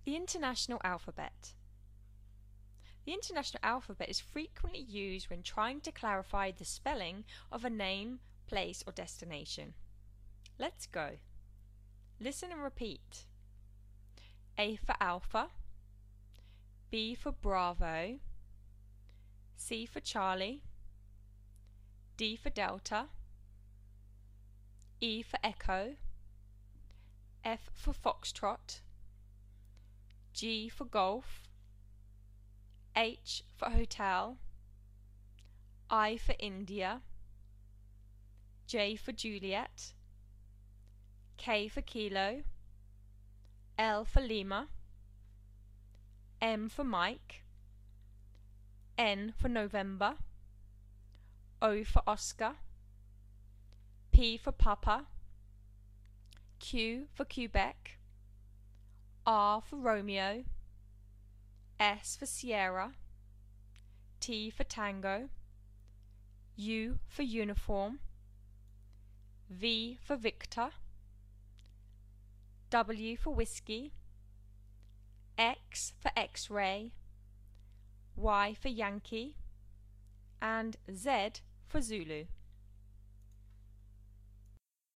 The International Alphabet. The International Alphabet is frequently used when trying to clarify the spelling of a name, place, or destination. Let's go. Listen and repeat. A for Alpha, B for Bravo, C for Charlie, D for Delta, E for Echo, F for Foxtrot, G for Golf, H for Hotel, I for India, J for Juliet, K for Kilo, L for Lima, M for Mike, N for November, O for Oscar, P for Papa, Q for Quebec, R for Romeo, S for Sierra, T for Tango, U for Uniform, V for Victor, W for Whiskey, X for X-ray, Y for Yankee, and Z for Zulu.